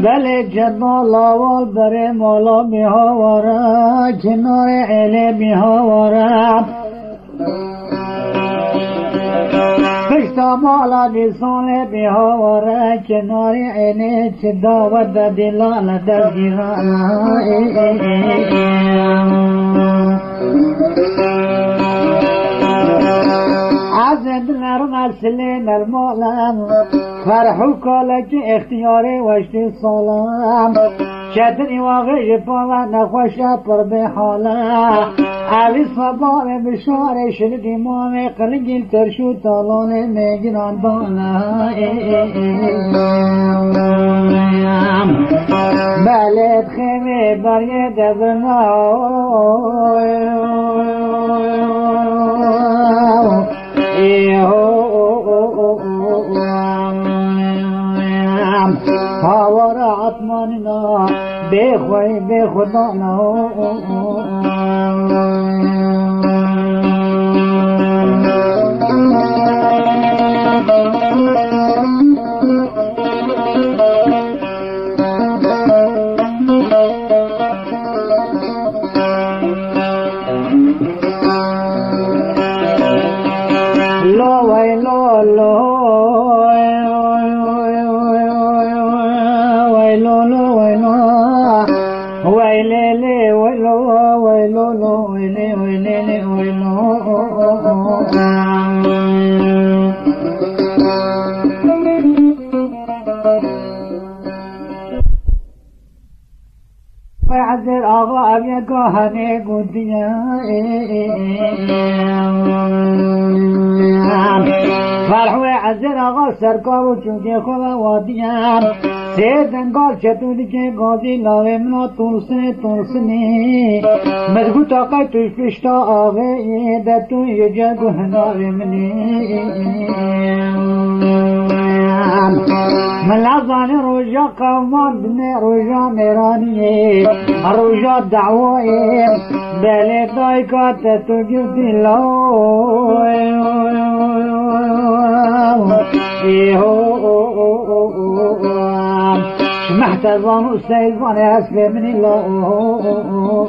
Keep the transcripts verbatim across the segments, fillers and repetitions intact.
بله جدا لاوال بره مالا میهاوره کنار عله میهاوره پشتا مالا دیسان میهاوره کنار عله چه داود در دلان در گیران عزد نرم اصلی نرمالم فرحو کالک اختیاری وشتی سالم چتنی واقعی پالا نخوشه پر به حالا عویز فبار بشار شرد امام قلگیل ترشو تالان میگران دانا بلد خیمه برگه دبنا هاور عطماننا بخوی بخدانا لا وای لا لا عزر آقا ابیا گاهنه گودیا فرحو عزر آقا سرکاو چونکه خدا وادیا سه دنگال چطوری که گازی لاوه منا تونسنه تونسنه مزگوت آقای توش پشتا آقای در تو یه جگو هناره منی ملازان روژا قومان بنه روژا میرانیه روژا دعوائه بله دایکات تو گفتی لاو محتضان و سیزان حسب من الله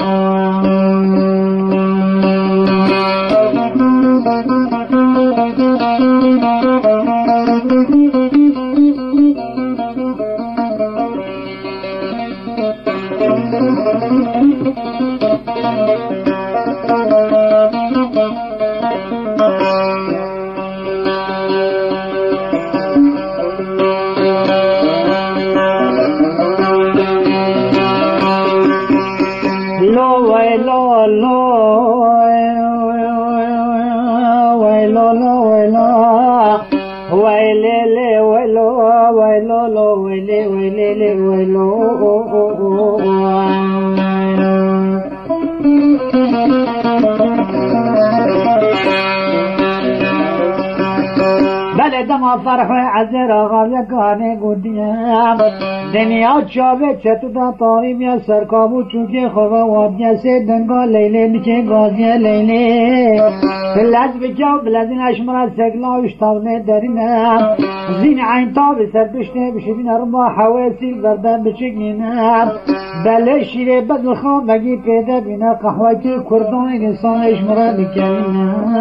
دما فرح عزر آقا یکانه گودیم دنیا چاوه چتو دا طاریم یا سرکابو چونکه خواه وادیا سه دنگا لیله نکه گازی لیله بلد بجاو بلدین اشمرا سگلا اشتاونه درینم زین عین تاب سرپشته بشبین ارما حواسیل بردن بچگینم بله شیره بدل خواه مگی پیدا بینا قهوه که کردان انسان اشمرا بکنینم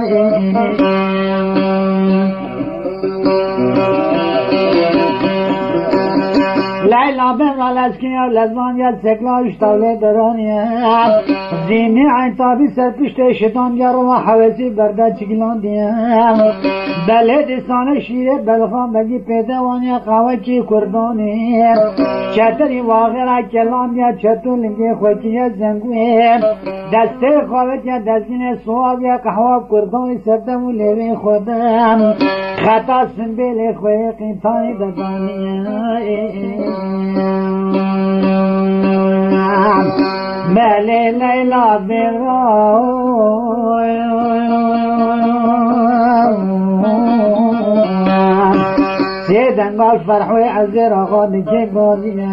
لیلا بمرا لسکیا لزمان یاد سکلا اشتاله درانیم زینی عین تابی سرپشت شدان یا رو حوثی برده چگلان دیم بله دستان شیره بلخان بگی پیدوانی قوه کی کردانیم چطری واقعا کلام یا چطور لنگی خوکی زنگویم دسته خوابت یا دستین سواب یا قهوه کردانی سردم و لیوی خودم خطا سنبیل خوی قیمتانی ددانیم مالی لیلا بیرا سیدنگال فرحوی عزیر آقا نکه گازی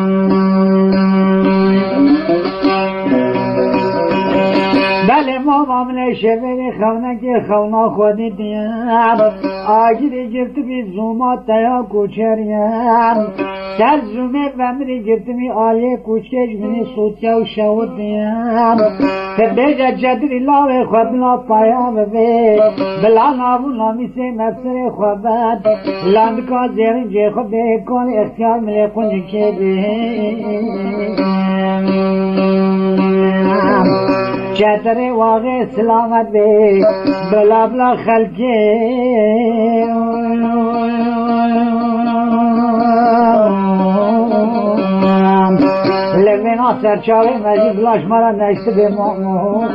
بله ماما عامل شبه خونه که خونا خودی دیم آگیری گرت بی زومات تیا کوچریم سر زومه ومری گرتمی آلیه کوچکش منی سوتیا و شود دیم تبیج جدری لاوه خود لا پایا ببی بلا نابو نامی سے مفسر خوابت لاندکا زیرین جی خود کن اختیار ملی کنج کے بی چتر واقع سلامت بی بلا بلا خلقی لبینا سرچاوی مجید بلاش مرا نشت بی مؤمن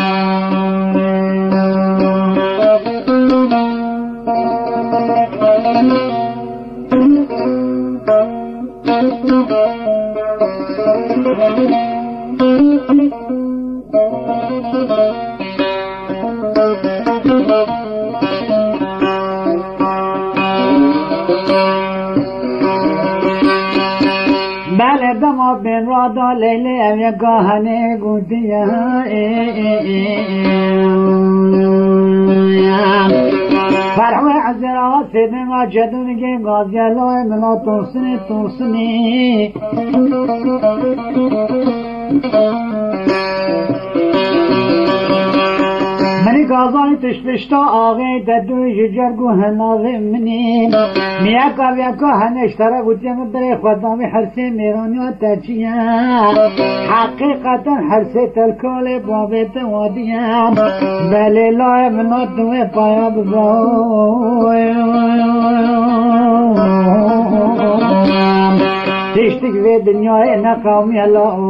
بله دما بین رادا لیلی ام یک گاهنه گودیه فرحوی عزیر آقا سیدن و جدونگی گازیالای ملا ترسنی ترسنی منی گازانی تشپشتا آقای ددوی جرگو هناوی منی میاکا بیاکا هنشتره بودیم بره خدامی حرسی میرانی و تچیم حقیقتا حرسی تلکال بابت وادیم بلی لای منا دوی پایا ببای تشتک وی دنیای نقامی اللہ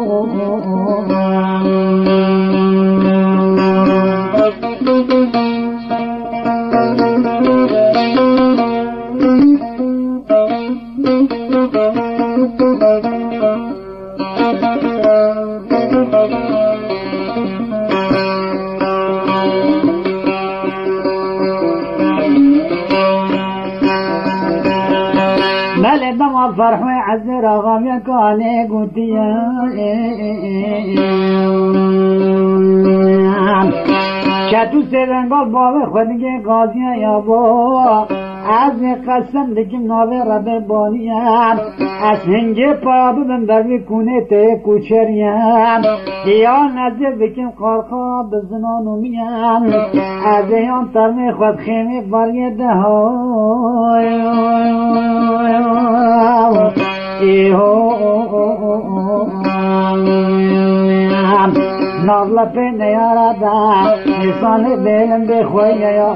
فرحوی عزر آغام یکانے گوتیا چطور سیرنگال باوی خودگی غازیاں یا با از قسم دکیم ناوی رب بانیم از هنگی پابی من بروی کونه ته کوچریم یا نزدیک دکیم قارقا بزنانومیم از ایان ترمی خود خیمی برگرده های نازل پہ نیارا دا انسان بیلن بے خوئی یا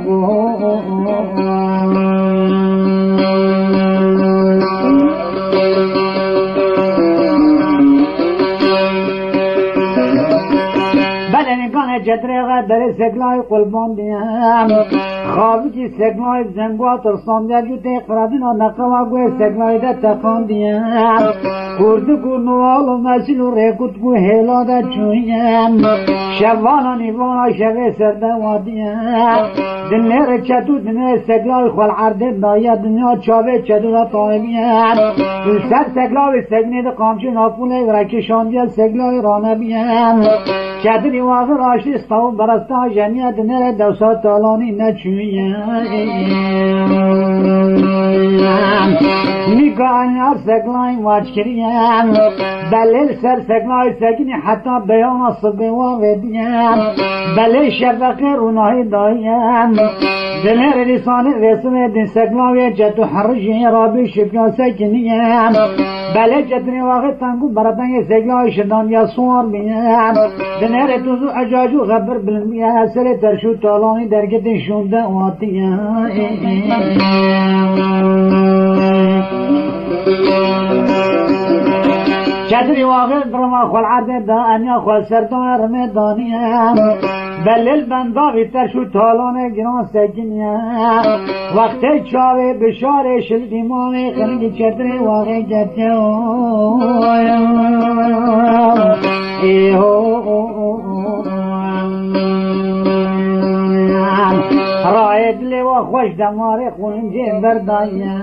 جتره در سگلای قلبان دیم خوابی که سگلای زنگوا ترسان دیا جو تی قرابین و نقوا گوی سگلای ده تقان دیم کردو کرنوال و مسیل و ریکوت گو حیلا ده چویم شوانا نیوانا شوی سرده وادیم دنیر چتو دنیر سگلای خوال عرده دایا دنیا چاوه چتو ده طایبیم سر سگلای سگنی ده قامچه ناپوله و رکشان دیا سگلای رانه بیم چتری واقع راشتی استاو برستا جنیت نره دوسا تالانی نچویم نگاهی هر سگلای واج کریم بلیل سر سگلای سگنی حتی بیان صبح واقع دیم بلیل شفقه روناهی دایم دنر رسانه رسمه دن سگلای جتو حرجی رابی شبیا سگنیم بلیل جتنی واقع تنگو براتنگ سگلای شدان یا سوار بیم دنر توزو اجاجو خبر بلنبیه سر ترشو تالانی درگت شونده واتیه چطوری واقع برما خلعت دا انیا خل سردان رمه دانیم بلیل بنداوی ترشو تالانه گران سگینیم وقتی چاوه بشاره شل دیمانه خلقی چطوری واقع گرده رای دلی و خوش دماره خونجه بردایم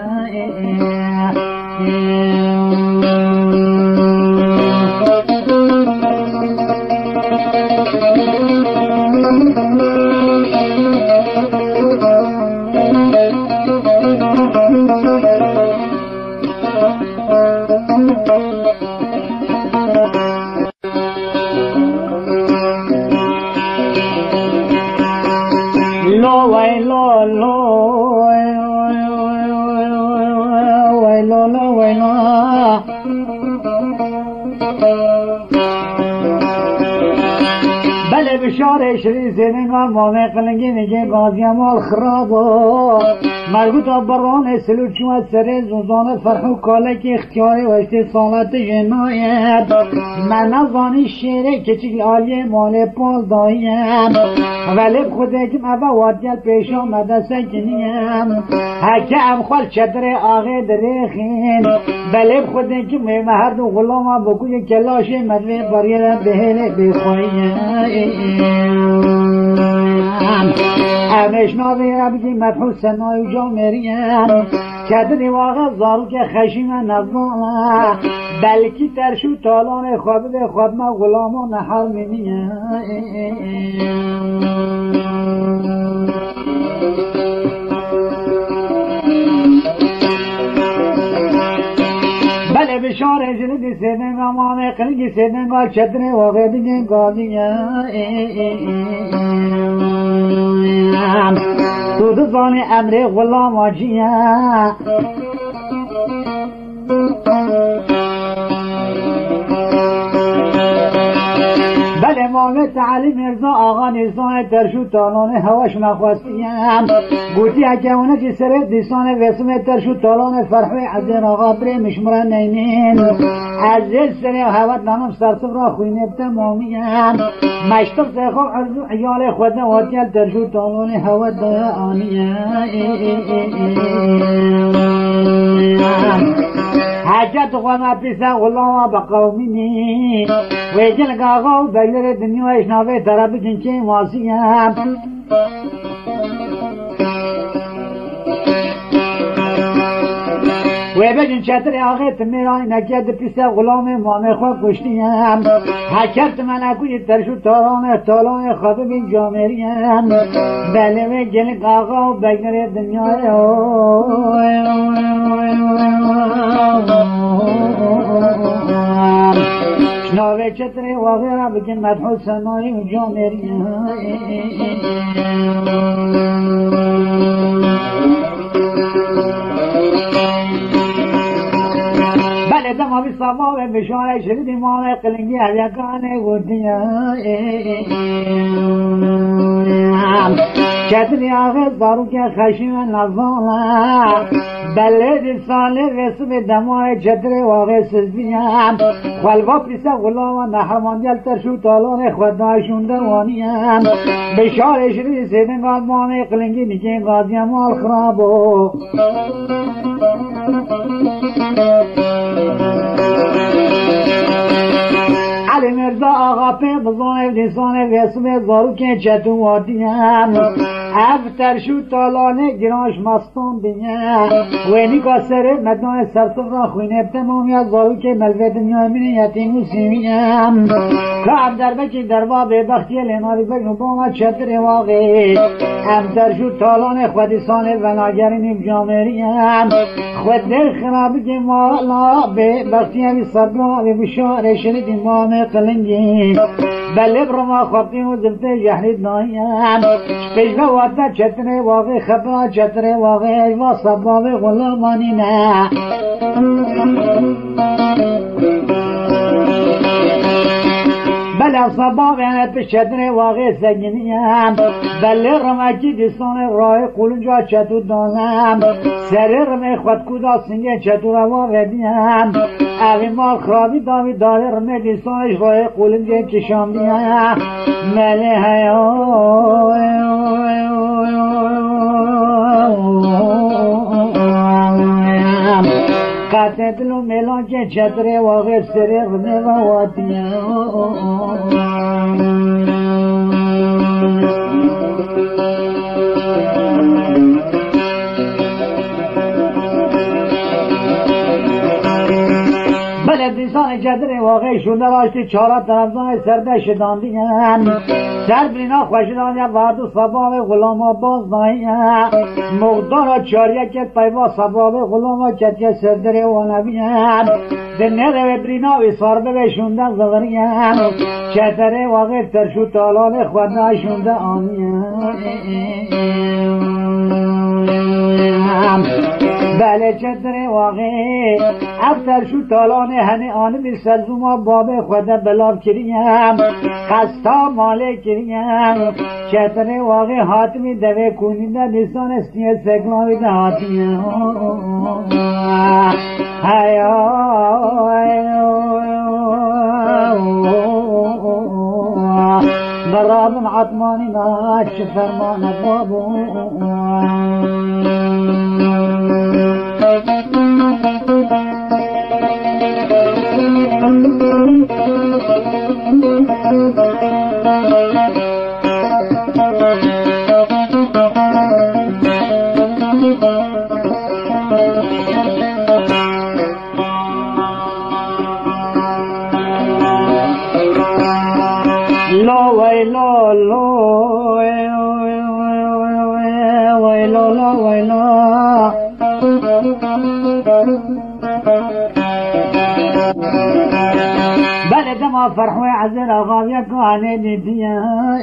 بله بشار شری زنگان مامه قلنگی میگه گازی مال خرابو مربوط بران سلو چوات سر زوزان فرحو کالک اختیاری و استثالات جنایت من نزانی شیره کچک آلی مال پال دایم ولی خودکم ابا وادیل پیش آمده سکنیم حکه ام خوال چطر آغه درخین بله خودکم مهرد و غلام بکوی کلاش مدوی بریر بهل بخوایم امش ناوی ربگی مدحو سنای جا مریم کدنی واقع زارو که خشیم نظام بلکی ترشو تالان خواب به خواب ما غلامان نحر منیم بله بشار جلدی سیدن غمامه قلقی سیدن غال چطر واقع دیگه گازیم تو دزانی امر غلام آجیم بله محمد علی مرزا آقا نیزان ترشو تالان هواش مخواستیم گوتی اکیونه که سر دیسان وسم ترشو تالان فرحوی عزیر آقا بره مشمرن نینین عزیز سر هوات نانم سرسم را خوینه تمامیم مشتق سیخو عرضو عیال خود واتیل ترشو تالان هوات آنیم حاجت خواه پیسا غلام با قومینی ویجل آقا و بگلر دنیایش ناوه طرف جنچه ماسیم و بجن چطر آقای تمیرانی نکرد پیسا غلام مامه خواه کشتیم حکرت من اکوی ترشو تالان تالان خواه بین جامریم بله و جل آقا و بگلر دنیای ناوه چطره واقع را بکن مدحو سنایی و جامری بله دماوی صبا و بشاره شدید مال قلنگی هویکانه گردیم چطری آغاز بارو که خشیم نظامه بله دی ساله رسم دمای چطر واقع سزدیم خلوا پیسا غلام نحرمانجل ترشو تالان خودناشون دوانیم بشار شدید سیدن قال مانه قلنگی نیکه غازی مال خرابو علی مرزا آقا پی بزانه دیسانه رسم زارو که چطو وادیم اف ترشو تالانه گرانش مستان دیم وینی که سر مدنای سرسف را خوینه بتمام یا زارو که ملوه دنیا من یتیم و سیمیم که ام در بکی دربا به بختی لیناری بگنو با ما چطر واقعی ام ترشو تالانه خودیسانه و ناگرینی جامریم خود دل خرابی که مالا به بختی همی صدرا به بشاره شنید امام قلنگی بله برما خوابتیم و زلطه جهرید نایم پیشبه واتا چطره واقع خبرا چطره واقع و صباب غلامانی نه بله صباب یعنی چطره واقع سگینیم بله رمکی دیستان راه قولنجا چطور دانم سر رمه خود کودا سنگه چطور واقع دیم اوی مال خرابی داوی داره رمه دیستانش راه قولنجا کشام دیم مله قطع دلو میلان که چطره واقع سره رمه و واتیم بله دیسان چطره واقعی شونده راشتی چارا طرفزان سرده شداندیم سر بینا خوشدانیم وردو صباب غلام باز داییم مقدار چاریه که پیوا صباب غلام کتیه سردره وانویم دنه روی برینا وی سارده به شونده زغریم چطره واقعی ترشو تالان خودنا شونده آنیم بله چتر واقعی افتر شو تالانه هنی آن بی سلزوما باب خود بلاب کریم خستا ماله کریم چتر واقعی حاتمی دوه کونیده نیستان استیه سکلاوی ده حاتمی برابم عطماني ناش فرمان بابو لا ويلا لا ويلا لا ويلا بلد ما فرحوا عزر غاوية كاني نديا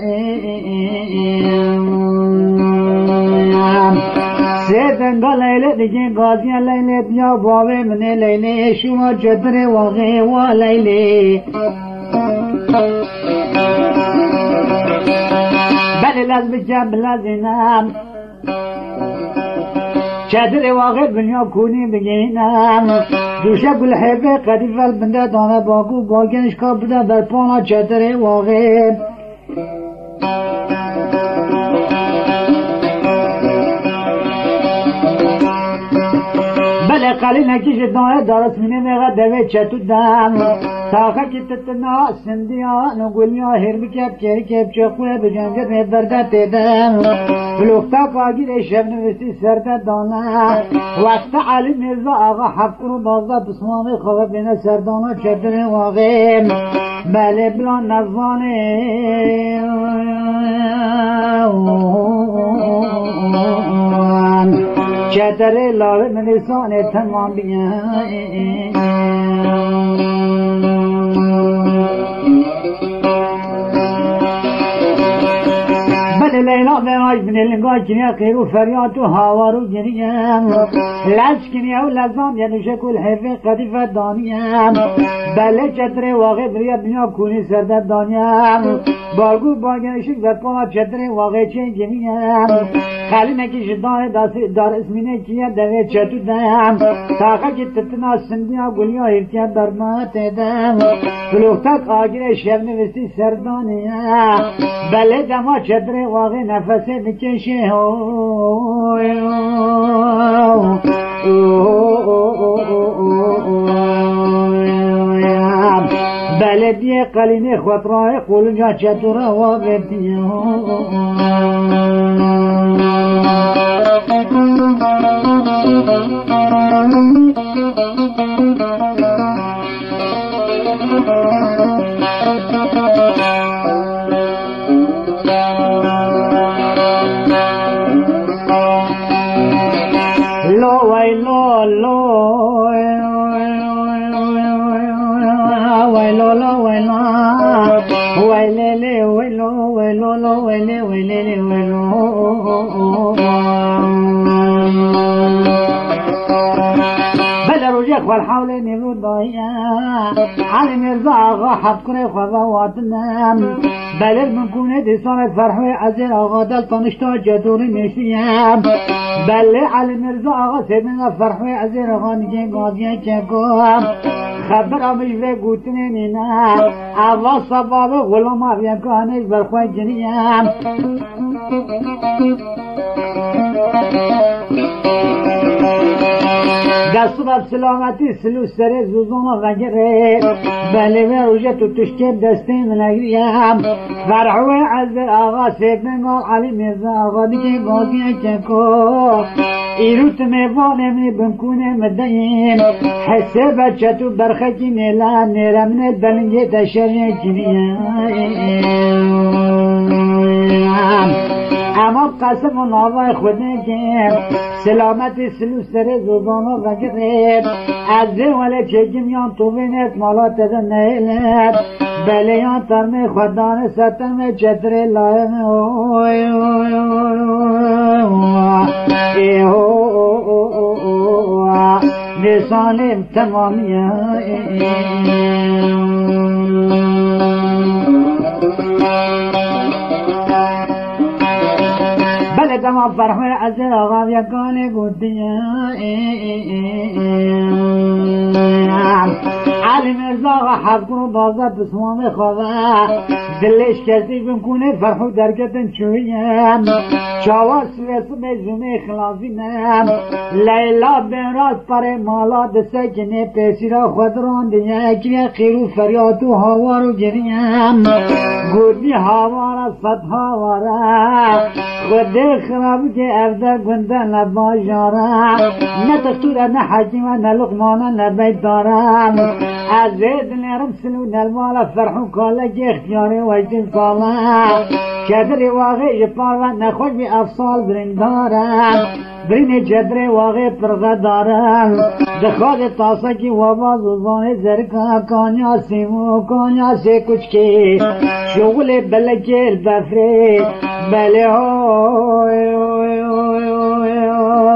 سيدن قال ليلة دي غازية ليلة يا بابي من ليلة شو ما جدري وغي وليلة بل لازم جاب لازم چادر واقع دنیا کونی بگینم دوشه گل حیبه قدیف البنده دانه باگو باگنش کا بده بر پانا چادر واقع بله قلیل نکیش دانه دارت منه میغا دوه چتو دم ساخه که تتنا سندیا نگولیا هر بکب کری کب چخوه بجنجر میبرده تیدم بلوختا کاگیر شب نوستی سرده دانه وقت علی مرزا آقا حفظ رو بازده بسمانه خواه بینه سردانه چدر واقع بله بلان نظانه چدر لاوه منسانه تمام بیان لیلا بناش بن لنگا کنیا خیرو فریاد و هاوارو جنیم لش کنیا و لزام یعنی شکل حیفه قدیفه دانیم بله چتر واقع بریا بنیا کونی سرده دانیم بارگو باگنشک برپانا چتر واقع چین جنیم خالی نکیش دانه دار اسمینه کیا دوه چتو دیم تاقه که تتنا سندیا گلیا هرتیا برمات دیم بلوختک آگیر شب نوستی سردانیم بله دما چتر واقع نفس بکشه بلدی قلینه خود راه قلنجا چطور واقع دیو والحول نمرود ضايا علي مرزا آغا حب کنه خوضواتنم بلر من کنه دیسان فرحوی عزیر آغا دل تنشتا جدوری نشیم بله علي مرزا آغا سیدنگا فرحوی عزیر آغا نگه گازیه چکم خبر آمش و گوتنه نینا اول صباب غلام آفیا کانش برخوی جنیم دستو باب سلامتی سلو سره زوزانا وگره بله و روژه تو تشکر دسته منگریم فرحوی عزر آغا سیدنگا علی مرزا آغا دیگه گازیه چکو ایروت میوان امنی بمکونه مدهیم حسه بچه تو برخکی نیلا نیرمنه بلنگه تشریه جنیم اما قسم و ناوای خود نگیم سلامتی سلو سر زوزانا وگرد از ده ولی چگیم یان تو بینید مالا تده نیلد بله یان ترمی خوددان ستم چتر لایم لسان تمامیه بله تمام فرحوی از آقا یکانه گودیه علی مرزا آقا حب کنو بازد بسمام خواه دلش کسی بمکنه فرحو درکتن چویم چاوا سویسو بزومه خلافینم لیلا بین راست پر مالا دسته کنه پیسی را خود راندیه که خیرو فریاتو هوا رو گریم گودی هوا را صد هوا را خود خراب که افدر گنده نبا جارم نه تختور نه حکیمه نه لقمانه نه بیت دارم از زید نرم سلو نلمالا فرحو کالا که اختیاره وجد سالا چدر واقع جپار و نخوش بی افصال برین دارم برین چدر واقع پرغه دارم دخواد تاسا کی واباز وزان زرکا کانیا سیمو کانیا سی کچ کی شغل بلکل بفری بله ہوئی ہوئی ہوئی ہوئی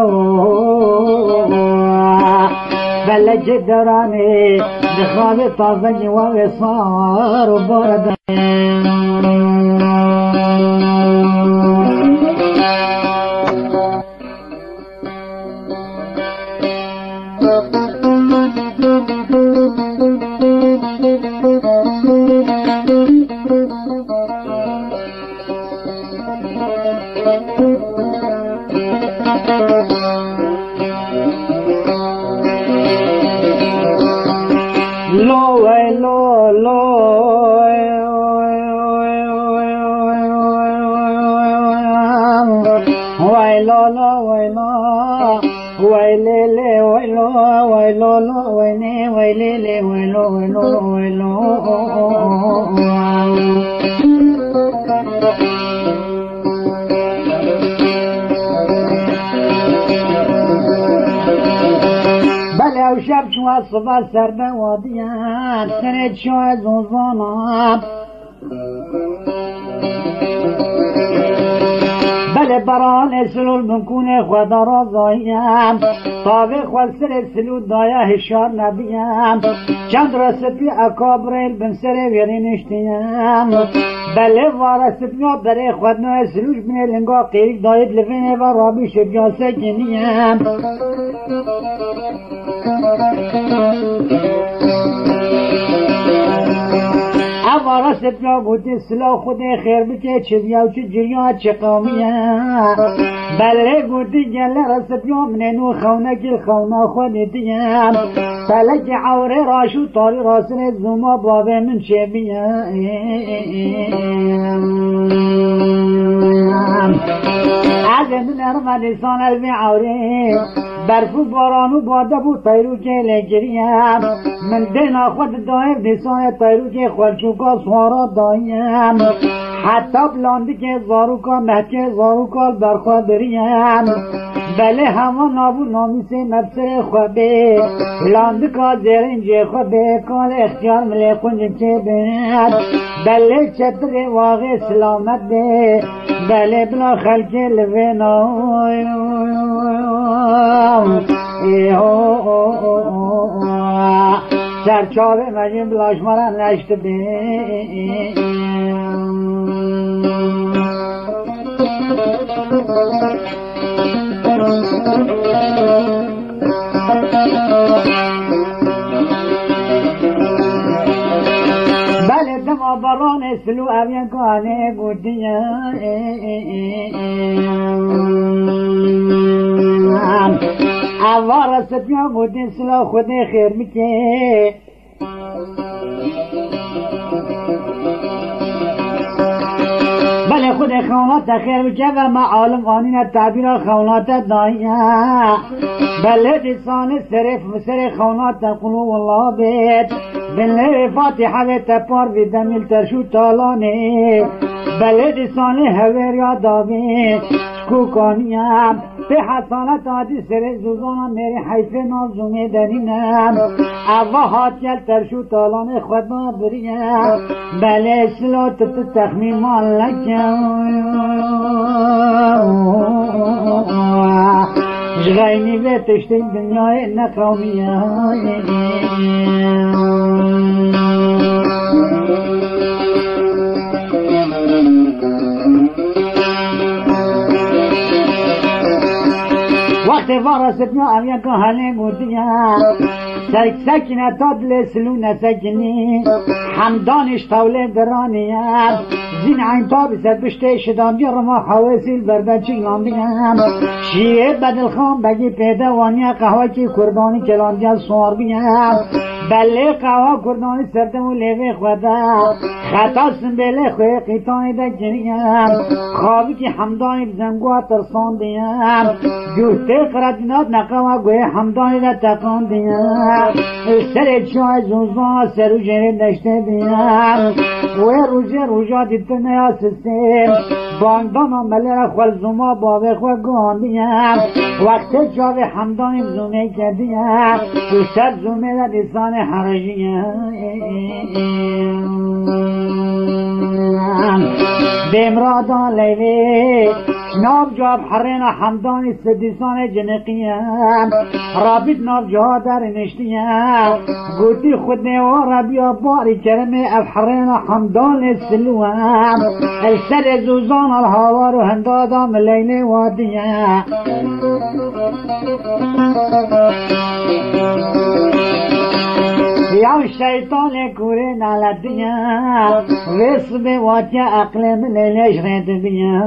بلج درانه دخواب تازگی و وصار و بردن شب شما صبح سر به وادیان سرت شو زوزانم بله بران سلول بمکونه خدا را زایم طاوه خود سر سلول دایا هشار نبیم چند رسپی اکابریل بن سر ویرینشتیم بله وارسپیا بره خود نوه سلوش بینه لنگا قیرک داید لفینه و رابی شبیاسه کنیم اوارا سپیا گوتی سلا خود خیر بکه چه بیا و چه جریا چه قومیه بله گوتی گله را سپیا منه نو خونه که خونه خودی دیم فلک عوره راشو تاری راسن زوما بابه من چه بیا از من ارم لسان البی عوره برفو بارانو باده بود تایرو که لگریم من دینا خود دایم لسان تایرو که خودشوکا سوارا دایم حتی بلاندی که زاروکا مهکه زاروکا برخوا دریم بله همان نابو نامیسه نفسه خوبه بلاندی که زرنجه خوبه کال اختیار ملی کنج که بند بله چطر واقع سلامت ده بله بلا خلق لفنا سرچاوه مجیم بلاش مرا نشت بین بله دما بران سلو اوین کانه گودیم اوار ستیا گودین سلو خود خیر میکه بله خود خونات خیر میکه و معالم قانین تعبیر خونات دایا بله دیسان صرف سر خونات قلو والله بیت بله فاتحه و تپار و دمیل ترشو تالانه بله دیسان هور یا داوی کوکانیم به حسانت آدی سر زوزانم میری حیف نازومه درینم اوا هاتیل ترشو تالان خود ما بریم بله سلات تخمیم مالکم جغيني بيتشتي الدنيا النقرامية وقت فارستنا أميا كهالي قديا سرك سكنة تدل سلونة سكني حمدانش طولة درانيا زين عين طاب سربشتي شدام يرما حواسي البردة چگلانديا شيئ بدل خان بگي پیدا وانيا قهوة کی كرداني كلانديا سوار بيا بله قهوة كرداني سردمو ليوه خدا خطا سنبله خوه قيطاني دا جنيا خوابي کی حمداني بزنگوه ترسان ديا جوهته قردينات نقوه گوه حمداني دا تقان ديا سر چای زوزان سر و جره دشته ديا و روزه روزا دیده نیا سسته باندان آمله را خوال زوما باوه خواه گان ديا وقت جاوه حمداني بزومه کرديا و سر زومه دا دیسان حرجيا بمرادان لیلی ناب جاب حرین حمدانی سدیسان جنقیان رابط ناب جا در نشتیان گوتی خود نیوارا بیا باری کرمه اف حرین حمدان سلوان السر زوزان الهوار و هندادام لیلی وادیان یا شیطان کوره نالدیا وسم واجه عقل من لیش رد بیا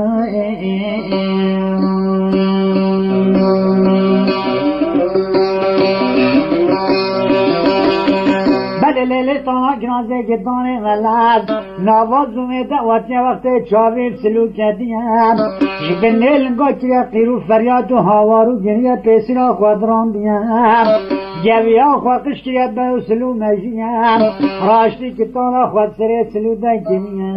بله لیلی تانا گنازه گدان غلط نوازومه دعوتی وقت چاوی سلوک دیم جبنه لنگا کریا قیرو فریاد و هاوارو گریه پیسینا خودران دیم جویا خواقش کریا به سلو مجیم راشتی کتانا خود سره سلو دا گریم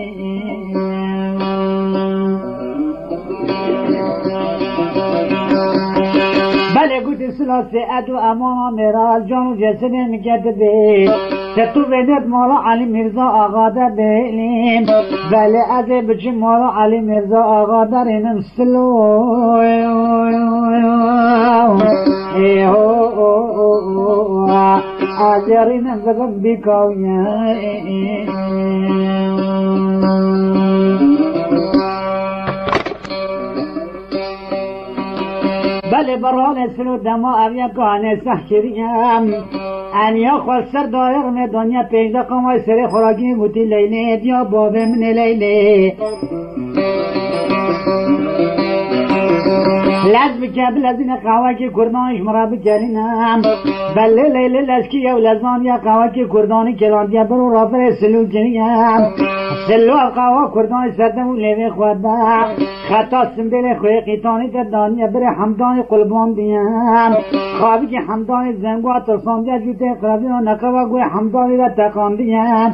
بله گوتی سلاسی ادو امانا میرال جانو جسده میکرد بی ستو بدت مالا علی مرزا آقا در بلیم بله از بچی مالا علی مرزا آقا در اینم سلو آجرینم بگم بیکاویم بله برحال سلو دما اویا کهانه سحکریم انیا خوال سر دایر میں دنیا پیجده قمای سر خوراکی بوتی لیلی دیا بابه من لیلی لز بکبل از این قهوه که کردانش مرا بکرینم بله لیلی لزکی یو لزان یا قهوه که کردانی کلاندیا برو رافر سلو کنیم سلو قهوه کردانی سردم و لیوه خواده خطا سنبیل خوی قیتانی در دانیا بره حمدانی قلبان دیم خوابی که حمدانی زنگوه ترسان دیا جوته قرابی و نقوه گوی حمدانی را تقان دیم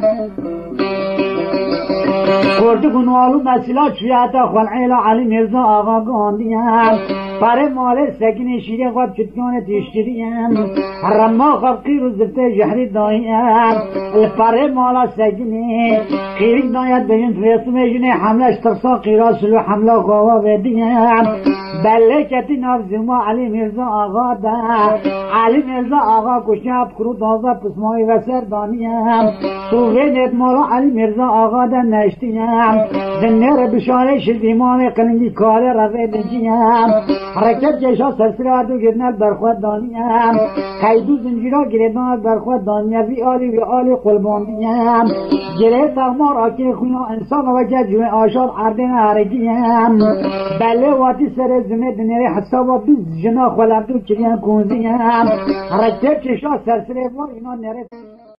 کرد گنوالو مسیلا چویاتا خلعیلا علی مرزا آقا گاندیم پاره مال سکین شیره خواب چتکان تیشتریم رما خواب قیر و زفته جهری دایم پاره مالا سکینه قیرک داید بگین فیسم جنه حملش ترسا قیرا سلو حمله خواه بدیم بله کتی نافزیما علی مرزا آقا دا علی مرزا آقا کشاب کرو دازا پسمای و سر دانیم تو ویدت مالا علی مرزا آقا دا نشتیم زنر بشاره شد امام قلنگی کار رفع دنجیم حرکت جشا سرسرادو گرنال برخواد دانیم قیدو زنجیرا گردان برخواد دانیم وی آلی وی آلی قلبان دیم گره تغمار آکی خویا انسان وجه جوه آشاد عردن حرکیم بله واتی سر زمه دنیره حسابا بیز جنا خلبدو کریم کنزیم حرکت جشا سرسره وار اینا نره